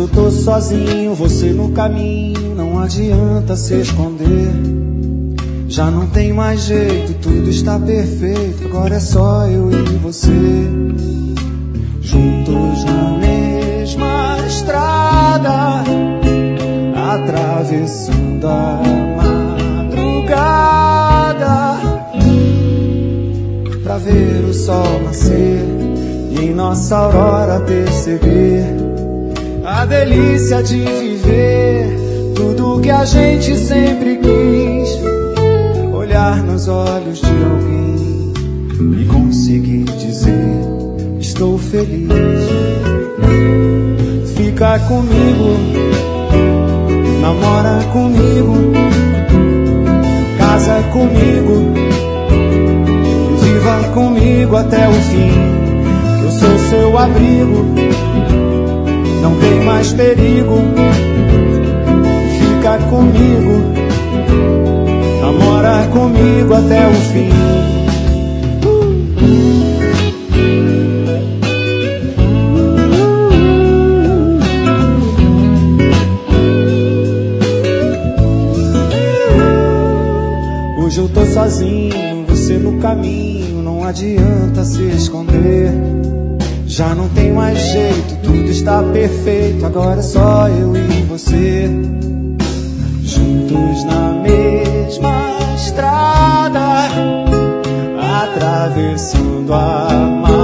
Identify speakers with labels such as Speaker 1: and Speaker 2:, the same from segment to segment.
Speaker 1: eu tô sozinho, você no caminho, não adianta se esconder. Já não tem mais jeito, tudo está perfeito, agora é só eu e você. Juntos na mesma estrada, atravessando a madrugada, pra ver o sol nascer e em nossa aurora perceber a delícia de viver tudo que a gente sempre quis. Olhar nos olhos de alguém e conseguir dizer: estou feliz. Fica comigo, namora comigo, casa comigo, viva comigo até o fim. Que eu sou seu abrigo, não tem mais perigo. Fica comigo, namora comigo até o fim. Hoje eu tô sozinho, você no caminho, não adianta se esconder. Já não tem mais jeito, tudo está perfeito, agora é só eu e você. Juntos na mesma estrada, atravessando a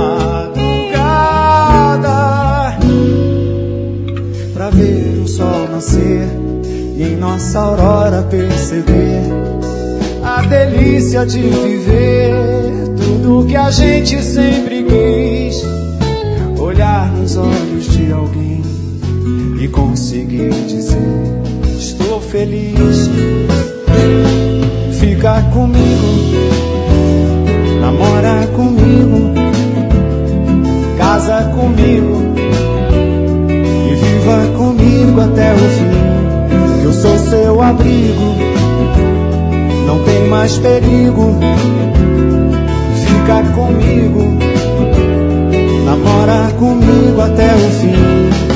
Speaker 1: madrugada, pra ver o sol nascer e em nossa aurora perceber a delícia de viver tudo que a gente sempre quis. Olhar nos olhos de alguém e conseguir dizer: estou feliz. Fica comigo, namora comigo, casa comigo e viva comigo até o fim. Que eu sou seu abrigo, não tem mais perigo. Fica comigo, namora comigo até o fim.